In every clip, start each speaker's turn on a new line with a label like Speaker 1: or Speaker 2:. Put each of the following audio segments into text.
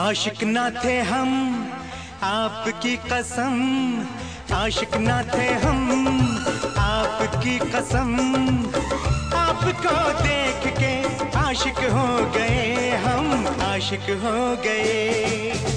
Speaker 1: आशिक ना थे हम आपकी कसम, आशिक ना थे हम आपकी कसम। आपको देख के आशिक हो गए हम, आशिक हो गए।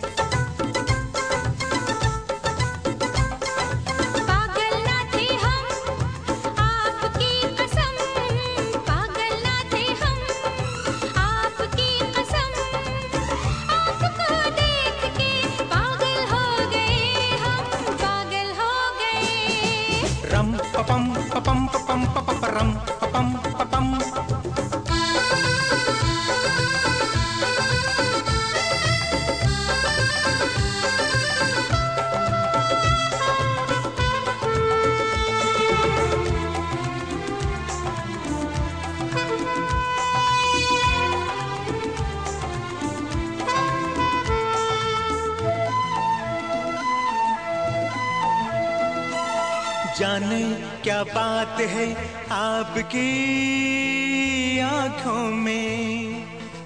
Speaker 1: रम पपम पपम पपम पपरम पपम पपम। जाने क्या बात है आपकी आंखों में,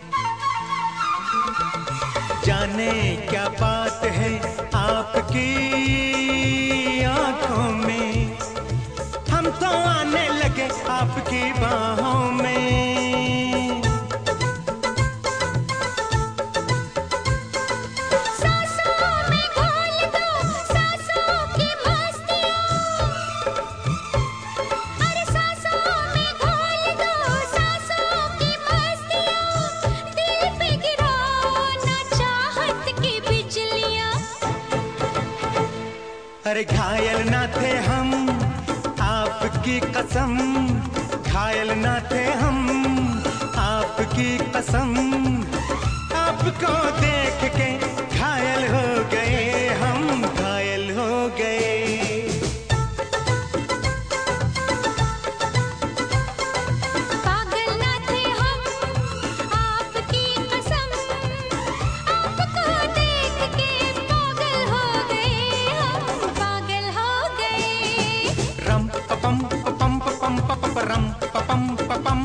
Speaker 1: जाने क्या बात है आपकी आंखों में। हम तो आने लगे आपकी बाहों में। अरे घायल ना थे हम आपकी कसम, घायल ना थे हम आपकी कसम। आपको देख के घायल हो गए हम, घायल हो गए। पपम पपम पपम पपरम पपम पपम।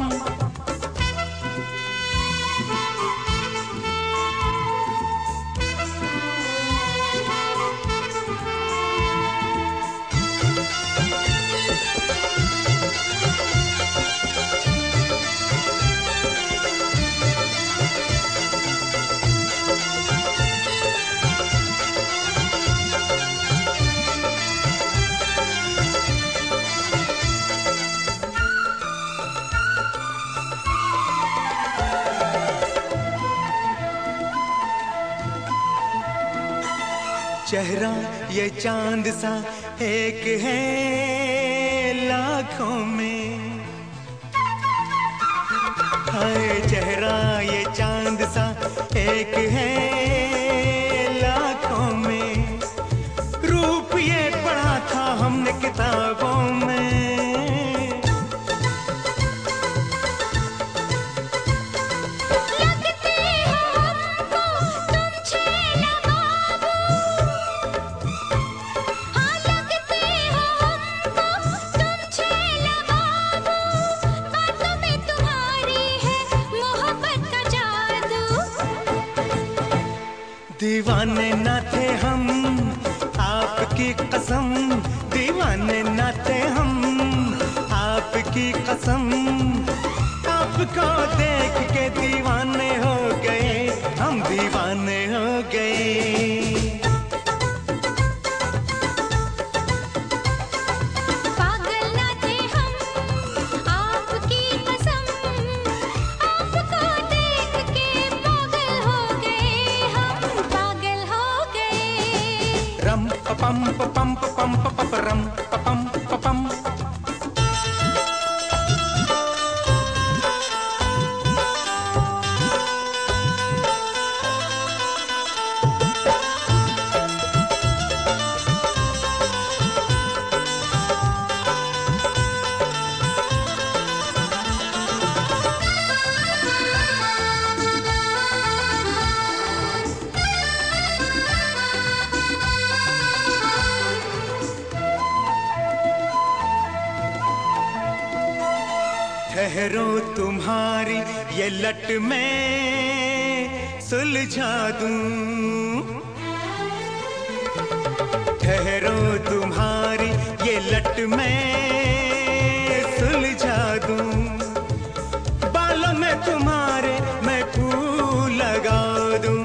Speaker 1: चेहरा ये चांद सा एक है लाखों में, हाय चेहरा ये चांद सा एक है लाखों में। रूप ये पढ़ा था हमने किताबों में। दीवाने ना थे हम आपकी कसम, दीवाने ना थे हम आपकी कसम। आपको देख के दीवाने हो गए हम, दीवाने हो गए। रम पपम पपम पपम पपरम पपम पपम। ठहरो तुम्हारी ये लट में सुलझा दूं। ठहरो तुम्हारी ये लट में सुलझा दूं। बालों में तुम्हारे मैं फूल लगा दूं।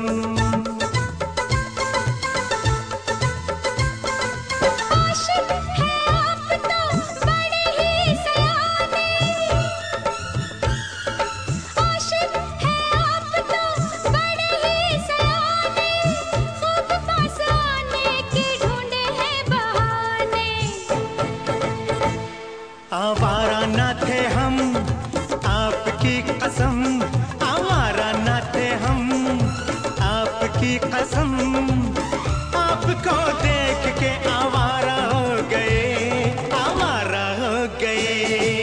Speaker 1: आवारा न थे हम आपकी कसम, आवारा न थे हम आपकी कसम। आपको देख के आवारा हो गए, आवारा हो गए।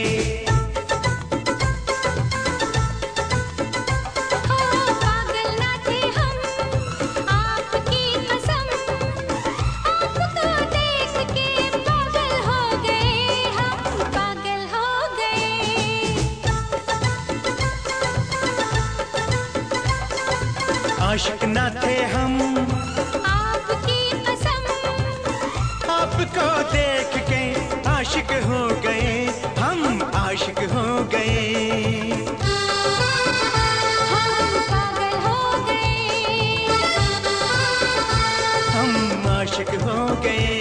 Speaker 2: पागल न थे हम आपकी कसम, आपको देख के पागल हो गए हम, पागल हो गए।
Speaker 1: आशिक न थे हम
Speaker 2: आपकी कसम,
Speaker 1: आपको देख के आशिक हो गए, हम आशिक हो गए।
Speaker 2: हम पागल हो गए,
Speaker 1: हम आशिक हो गए।